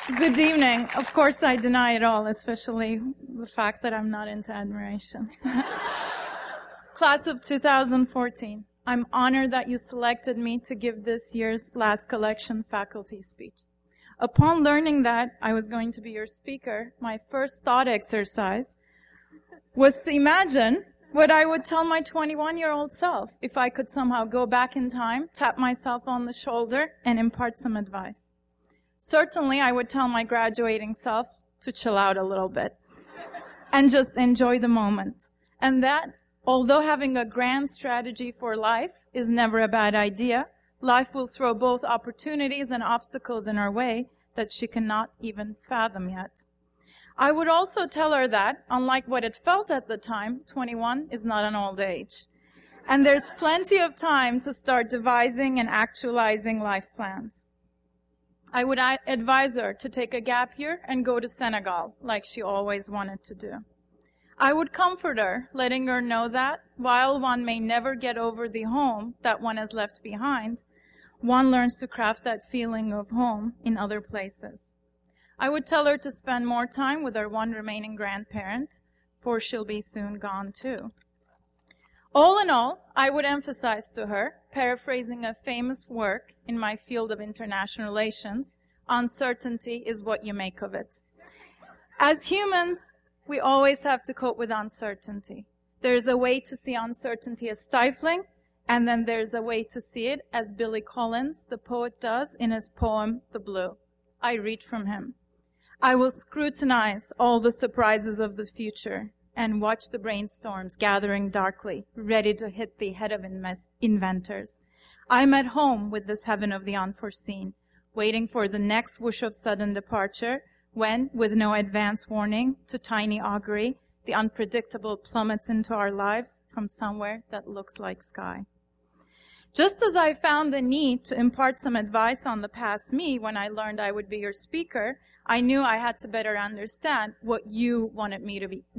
Good evening. Of course, I deny it all, especially the fact that I'm not into admiration. Class of 2014, I'm honored that you selected me to give this year's last collection faculty speech. Upon learning that I was going to be your speaker, my first thought exercise was to imagine what I would tell my 21-year-old self if I could somehow go back in time, tap myself on the shoulder, and impart some advice. Certainly, I would tell my graduating self to chill out a little bit and just enjoy the moment. And that, although having a grand strategy for life is never a bad idea, life will throw both opportunities and obstacles in her way that she cannot even fathom yet. I would also tell her that, unlike what it felt at the time, 21 is not an old age. And there's plenty of time to start devising and actualizing life plans. I would advise her to take a gap year and go to Senegal, like she always wanted to do. I would comfort her, letting her know that, while one may never get over the home that one has left behind, one learns to craft that feeling of home in other places. I would tell her to spend more time with her one remaining grandparent, for she'll be soon gone too. All in all, I would emphasize to her, paraphrasing a famous work in my field of international relations, uncertainty is what you make of it. As humans, we always have to cope with uncertainty. There's a way to see uncertainty as stifling, and then there's a way to see it as Billy Collins, the poet, does in his poem, The Blue. I read from him. I will scrutinize all the surprises of the future and watch the brainstorms gathering darkly, ready to hit the head of inventors. I'm at home with this heaven of the unforeseen, waiting for the next whoosh of sudden departure when, with no advance warning to tiny augury, the unpredictable plummets into our lives from somewhere that looks like sky. Just as I found the need to impart some advice on the past me when I learned I would be your speaker, I knew I had to better understand what you wanted me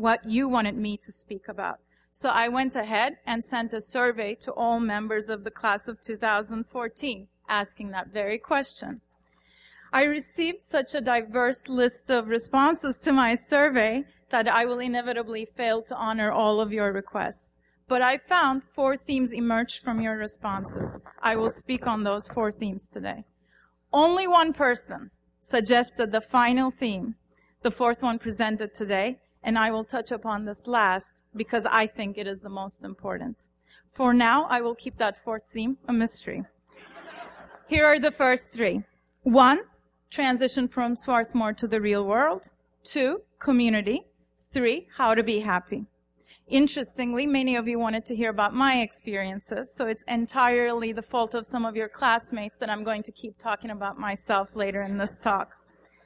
to speak about. So I went ahead and sent a survey to all members of the class of 2014, asking that very question. I received such a diverse list of responses to my survey that I will inevitably fail to honor all of your requests. But I found 4 themes emerged from your responses. I will speak on those 4 themes today. Only one person suggested the final theme, the 4th one presented today, and I will touch upon this last because I think it is the most important. For now, I will keep that 4th theme a mystery. Here are the first 3. 1, transition from Swarthmore to the real world. 2, community. 3, how to be happy. Interestingly, many of you wanted to hear about my experiences, so it's entirely the fault of some of your classmates that I'm going to keep talking about myself later in this talk.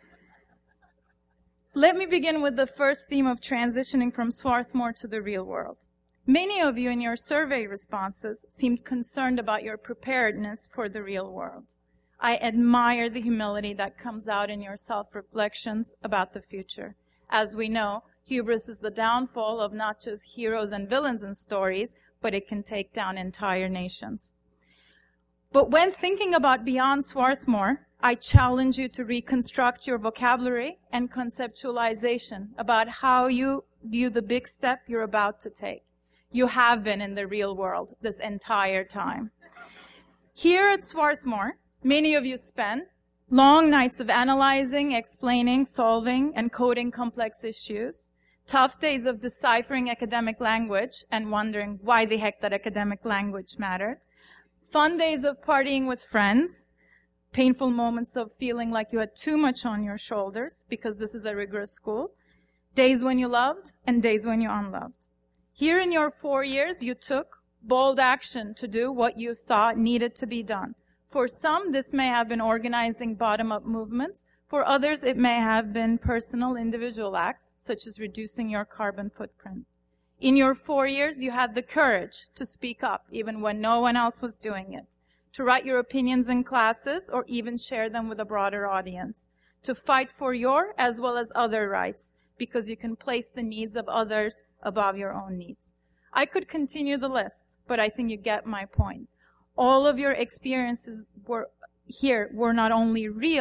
Let me begin with the first theme of transitioning from Swarthmore to the real world. Many of you in your survey responses seemed concerned about your preparedness for the real world. I admire the humility that comes out in your self-reflections about the future. As we know, hubris is the downfall of not just heroes and villains in stories, but it can take down entire nations. But when thinking about beyond Swarthmore, I challenge you to reconstruct your vocabulary and conceptualization about how you view the big step you're about to take. You have been in the real world this entire time. Here at Swarthmore, many of you spend long nights of analyzing, explaining, solving, and coding complex issues, tough days of deciphering academic language and wondering why the heck that academic language mattered, fun days of partying with friends, painful moments of feeling like you had too much on your shoulders because this is a rigorous school, days when you loved and days when you unloved. Here in your 4 years, you took bold action to do what you thought needed to be done. For some, this may have been organizing bottom-up movements. For others, it may have been personal individual acts, such as reducing your carbon footprint. In your 4 years, you had the courage to speak up, even when no one else was doing it, to write your opinions in classes or even share them with a broader audience, to fight for your as well as other rights, because you can place the needs of others above your own needs. I could continue the list, but I think you get my point. All of your experiences were not only real,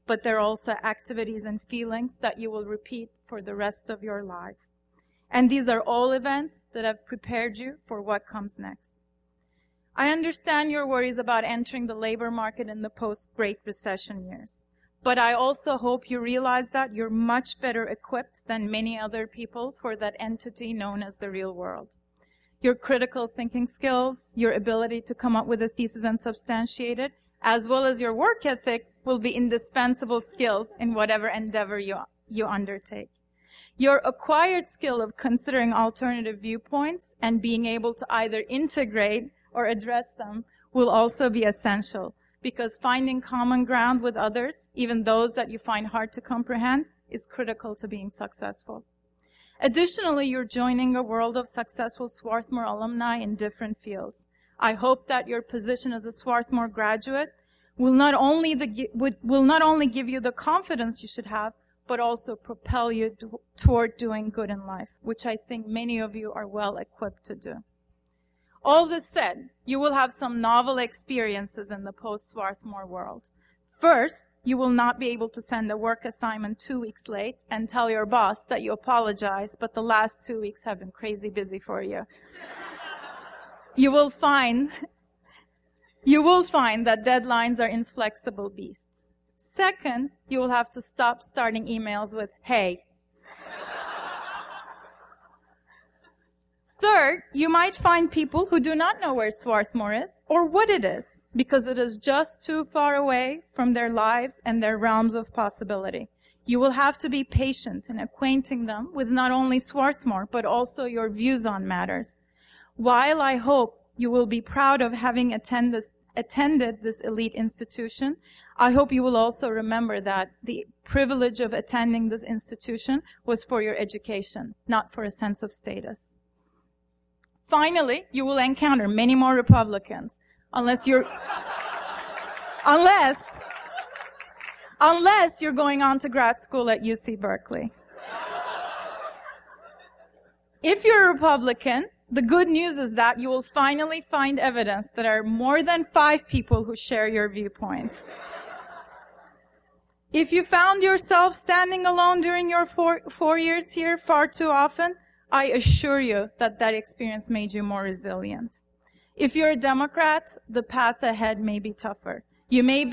but they're also activities and feelings that you will repeat for the rest of your life. And these are all events that have prepared you for what comes next. I understand your worries about entering the labor market in the post-Great Recession years. But I also hope you realize that you're much better equipped than many other people for that entity known as the real world. Your critical thinking skills, your ability to come up with a thesis and substantiate it, as well as your work ethic will be indispensable skills in whatever endeavor you undertake. Your acquired skill of considering alternative viewpoints and being able to either integrate or address them will also be essential, because finding common ground with others, even those that you find hard to comprehend, is critical to being successful. Additionally, you're joining a world of successful Swarthmore alumni in different fields. I hope that your position as a Swarthmore graduate will not only give you the confidence you should have, but also propel you toward doing good in life, which I think many of you are well equipped to do. All this said, you will have some novel experiences in the post-Swarthmore world. First, you will not be able to send a work assignment 2 weeks late and tell your boss that you apologize, but the last 2 weeks have been crazy busy for you. You will find that deadlines are inflexible beasts. Second, you will have to stop starting emails with, "Hey." Third, you might find people who do not know where Swarthmore is or what it is, because it is just too far away from their lives and their realms of possibility. You will have to be patient in acquainting them with not only Swarthmore, but also your views on matters. While I hope you will be proud of having attended this elite institution, I hope you will also remember that the privilege of attending this institution was for your education, not for a sense of status. Finally, you will encounter many more Republicans, unless you're going on to grad school at UC Berkeley. If you're a Republican, the good news is that you will finally find evidence that there are more than 5 people who share your viewpoints. If you found yourself standing alone during your 4 years here far too often, I assure you that that experience made you more resilient. If you're a Democrat, the path ahead may be tougher. You may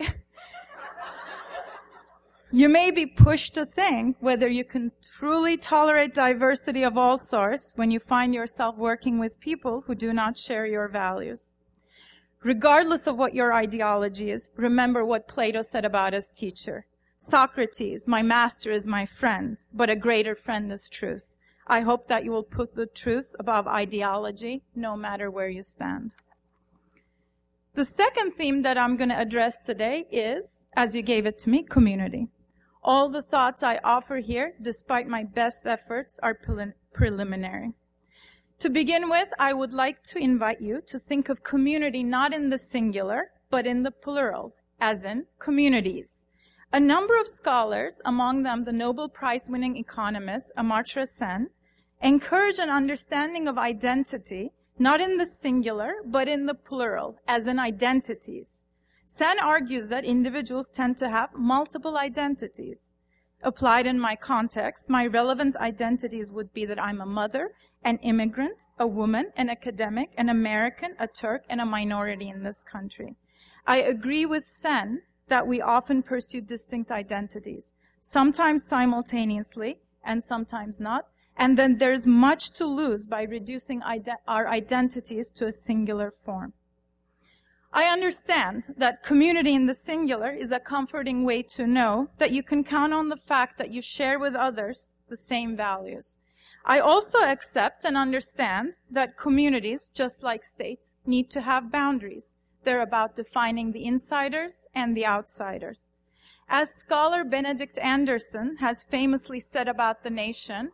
be pushed to think whether you can truly tolerate diversity of all sorts when you find yourself working with people who do not share your values. Regardless of what your ideology is, remember what Plato said about his teacher. Socrates, my master is my friend, but a greater friend is truth. I hope that you will put the truth above ideology, no matter where you stand. The second theme that I'm going to address today is, as you gave it to me, community. All the thoughts I offer here, despite my best efforts, are preliminary. To begin with, I would like to invite you to think of community not in the singular, but in the plural, as in communities. A number of scholars, among them the Nobel Prize-winning economist Amartya Sen, encourage an understanding of identity, not in the singular, but in the plural, as in identities. Sen argues that individuals tend to have multiple identities. Applied in my context, my relevant identities would be that I'm a mother, an immigrant, a woman, an academic, an American, a Turk, and a minority in this country. I agree with Sen that we often pursue distinct identities, sometimes simultaneously and sometimes not, and then there's much to lose by reducing our identities to a singular form. I understand that community in the singular is a comforting way to know that you can count on the fact that you share with others the same values. I also accept and understand that communities, just like states, need to have boundaries. They're about defining the insiders and the outsiders. As scholar Benedict Anderson has famously said about the nation,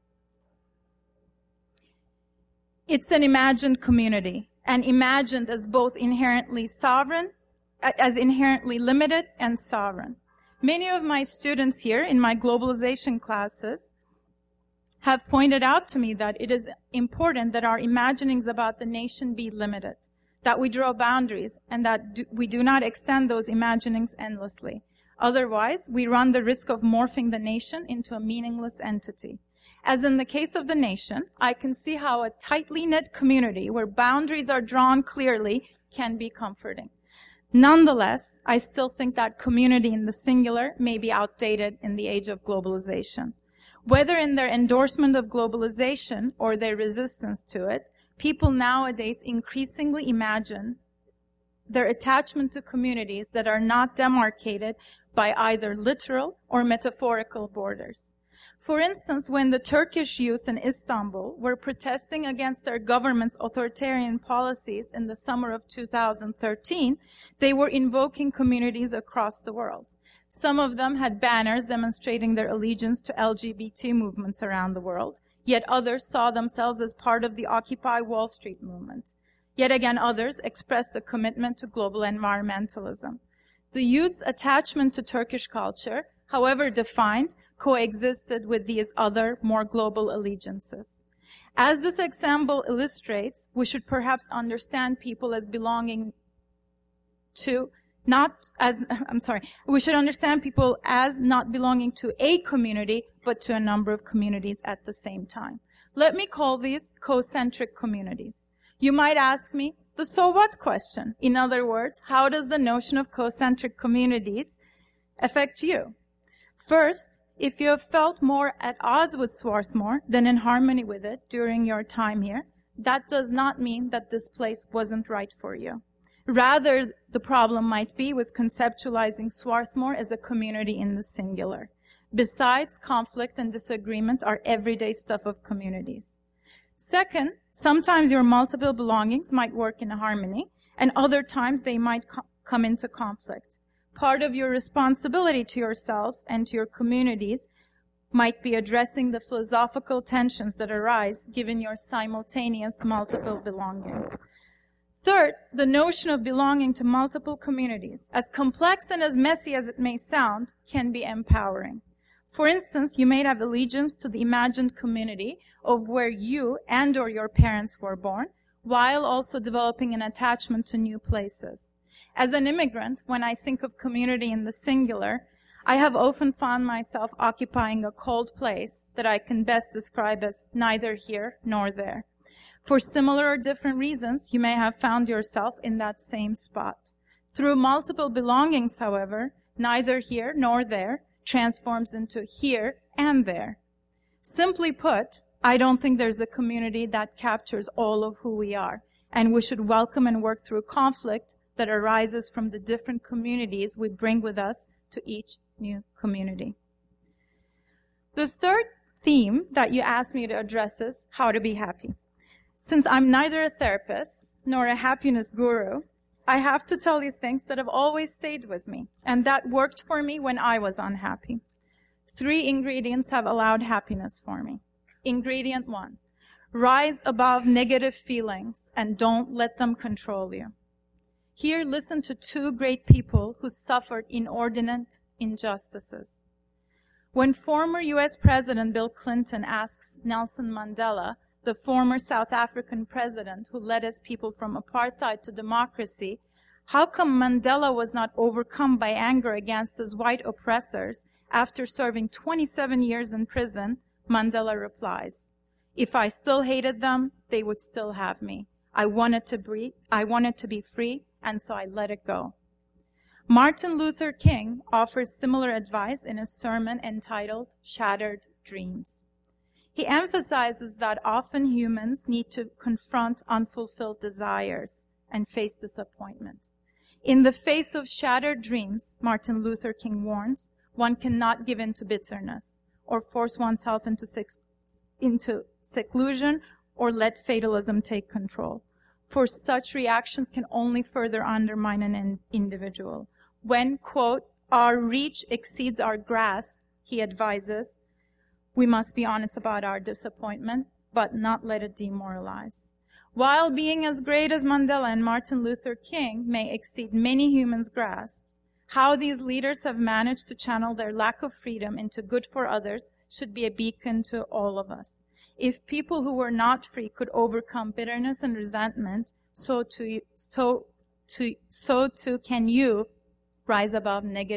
it's an imagined community, and imagined as both inherently sovereign, as inherently limited and sovereign. Many of my students here in my globalization classes have pointed out to me that it is important that our imaginings about the nation be limited, that we draw boundaries, and that we do not extend those imaginings endlessly. Otherwise, we run the risk of morphing the nation into a meaningless entity. As in the case of the nation, I can see how a tightly knit community where boundaries are drawn clearly can be comforting. Nonetheless, I still think that community in the singular may be outdated in the age of globalization. Whether in their endorsement of globalization or their resistance to it, people nowadays increasingly imagine their attachment to communities that are not demarcated by either literal or metaphorical borders. For instance, when the Turkish youth in Istanbul were protesting against their government's authoritarian policies in the summer of 2013, they were invoking communities across the world. Some of them had banners demonstrating their allegiance to LGBT movements around the world, yet others saw themselves as part of the Occupy Wall Street movement. Yet again, others expressed a commitment to global environmentalism. The youth's attachment to Turkish culture, however defined, coexisted with these other, more global allegiances. As this example illustrates, we should perhaps understand people as belonging to we should understand people as not belonging to a community, but to a number of communities at the same time. Let me call these co-centric communities. You might ask me the so what question. In other words, how does the notion of co-centric communities affect you? First, if you have felt more at odds with Swarthmore than in harmony with it during your time here, that does not mean that this place wasn't right for you. Rather, the problem might be with conceptualizing Swarthmore as a community in the singular. Besides, conflict and disagreement are everyday stuff of communities. Second, sometimes your multiple belongings might work in harmony, and other times they might come into conflict. Part of your responsibility to yourself and to your communities might be addressing the philosophical tensions that arise given your simultaneous multiple belongings. Third, the notion of belonging to multiple communities, as complex and as messy as it may sound, can be empowering. For instance, you may have allegiance to the imagined community of where you and or your parents were born, while also developing an attachment to new places. As an immigrant, when I think of community in the singular, I have often found myself occupying a cold place that I can best describe as neither here nor there. For similar or different reasons, you may have found yourself in that same spot. Through multiple belongings, however, neither here nor there transforms into here and there. Simply put, I don't think there's a community that captures all of who we are, and we should welcome and work through conflict that arises from the different communities we bring with us to each new community. The third theme that you asked me to address is how to be happy. Since I'm neither a therapist nor a happiness guru, I have to tell you things that have always stayed with me and that worked for me when I was unhappy. 3 ingredients have allowed happiness for me. Ingredient 1, rise above negative feelings and don't let them control you. Here, listen to 2 great people who suffered inordinate injustices. When former U.S. President Bill Clinton asks Nelson Mandela, the former South African president who led his people from apartheid to democracy, how come Mandela was not overcome by anger against his white oppressors after serving 27 years in prison, Mandela replies, "If I still hated them, they would still have me. I wanted to be free, and so I let it go." Martin Luther King offers similar advice in his sermon entitled Shattered Dreams. He emphasizes that often humans need to confront unfulfilled desires and face disappointment. In the face of shattered dreams, Martin Luther King warns, one cannot give in to bitterness or force oneself into seclusion or let fatalism take control. For such reactions can only further undermine an individual. When, quote, our reach exceeds our grasp, he advises, we must be honest about our disappointment, but not let it demoralize. While being as great as Mandela and Martin Luther King may exceed many humans' grasps, how these leaders have managed to channel their lack of freedom into good for others should be a beacon to all of us. If people who were not free could overcome bitterness and resentment, so too can you rise above negative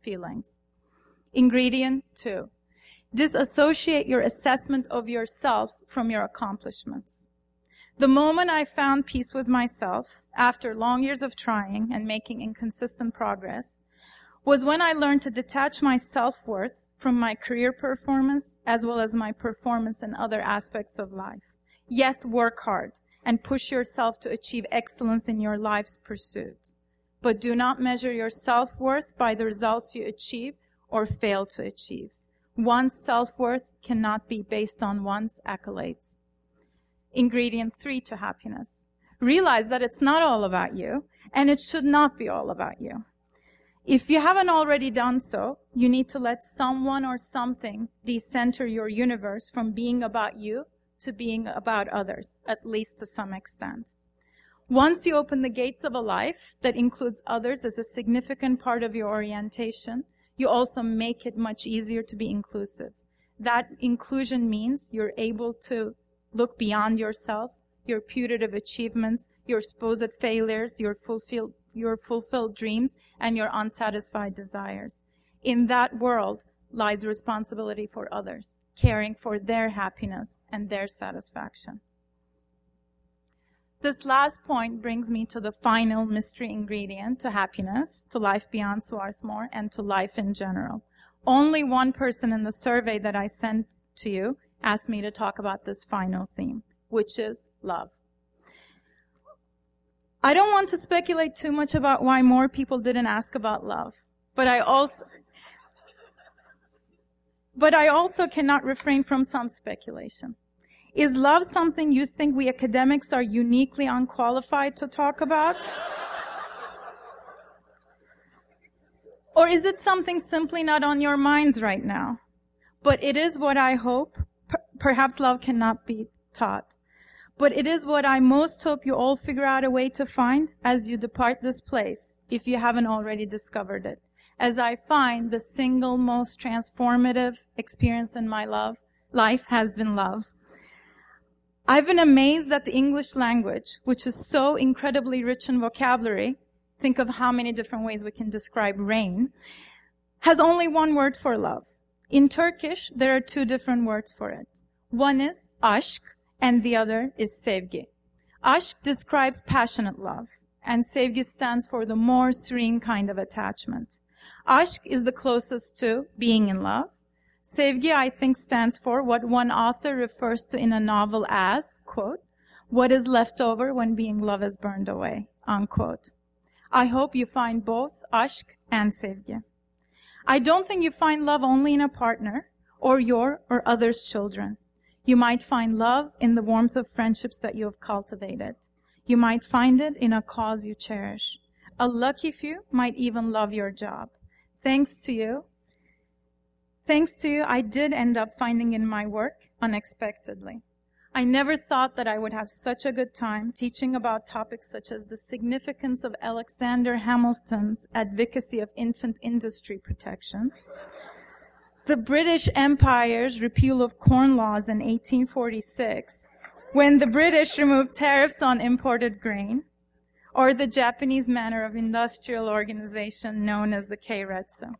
feelings. Ingredient 2. Disassociate your assessment of yourself from your accomplishments. The moment I found peace with myself, after long years of trying and making inconsistent progress, was when I learned to detach my self-worth from my career performance as well as my performance in other aspects of life. Yes, work hard and push yourself to achieve excellence in your life's pursuit. But do not measure your self-worth by the results you achieve or fail to achieve. One's self-worth cannot be based on one's accolades. Ingredient 3 to happiness. Realize that it's not all about you, and it should not be all about you. If you haven't already done so, you need to let someone or something decenter your universe from being about you to being about others, at least to some extent. Once you open the gates of a life that includes others as a significant part of your orientation, you also make it much easier to be inclusive. That inclusion means you're able to look beyond yourself, your putative achievements, your supposed failures, your fulfilled dreams, and your unsatisfied desires. In that world lies responsibility for others, caring for their happiness and their satisfaction. This last point brings me to the final mystery ingredient to happiness, to life beyond Swarthmore, and to life in general. Only one person in the survey that I sent to you asked me to talk about this final theme, which is love. I don't want to speculate too much about why more people didn't ask about love, but I also cannot refrain from some speculation. Is love something you think we academics are uniquely unqualified to talk about? Or is it something simply not on your minds right now? But it is what I hope. Perhaps love cannot be taught. But it is what I most hope you all figure out a way to find as you depart this place, if you haven't already discovered it. As I find the single most transformative experience in my life has been love. I've been amazed that the English language, which is so incredibly rich in vocabulary, think of how many different ways we can describe rain, has only one word for love. In Turkish, there are two different words for it. One is aşk, and the other is sevgi. Aşk describes passionate love, and sevgi stands for the more serene kind of attachment. Aşk is the closest to being in love. Sevgi, I think, stands for what one author refers to in a novel as, quote, what is left over when being love is burned away, unquote. I hope you find both aşk and sevgi. I don't think you find love only in a partner or your or others' children. You might find love in the warmth of friendships that you have cultivated. You might find it in a cause you cherish. A lucky few might even love your job. Thanks to you, I did end up finding in my work unexpectedly. I never thought that I would have such a good time teaching about topics such as the significance of Alexander Hamilton's advocacy of infant industry protection, the British Empire's repeal of corn laws in 1846, when the British removed tariffs on imported grain, or the Japanese manner of industrial organization known as the Keiretsu.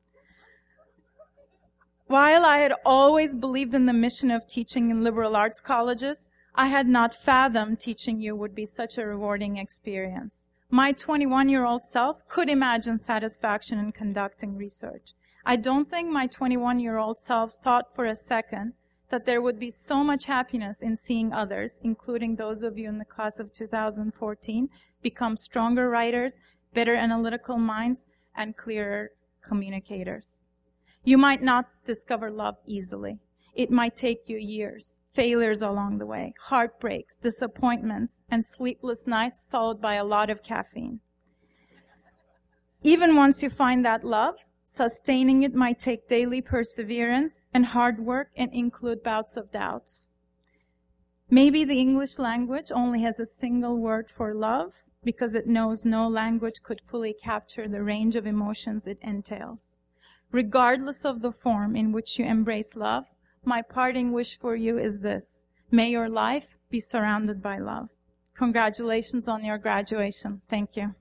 While I had always believed in the mission of teaching in liberal arts colleges, I had not fathomed teaching you would be such a rewarding experience. My 21-year-old self could imagine satisfaction in conducting research. I don't think my 21-year-old self thought for a second that there would be so much happiness in seeing others, including those of you in the class of 2014, become stronger writers, better analytical minds, and clearer communicators. You might not discover love easily. It might take you years, failures along the way, heartbreaks, disappointments, and sleepless nights followed by a lot of caffeine. Even once you find that love, sustaining it might take daily perseverance and hard work and include bouts of doubts. Maybe the English language only has a single word for love because it knows no language could fully capture the range of emotions it entails. Regardless of the form in which you embrace love, my parting wish for you is this: may your life be surrounded by love. Congratulations on your graduation. Thank you.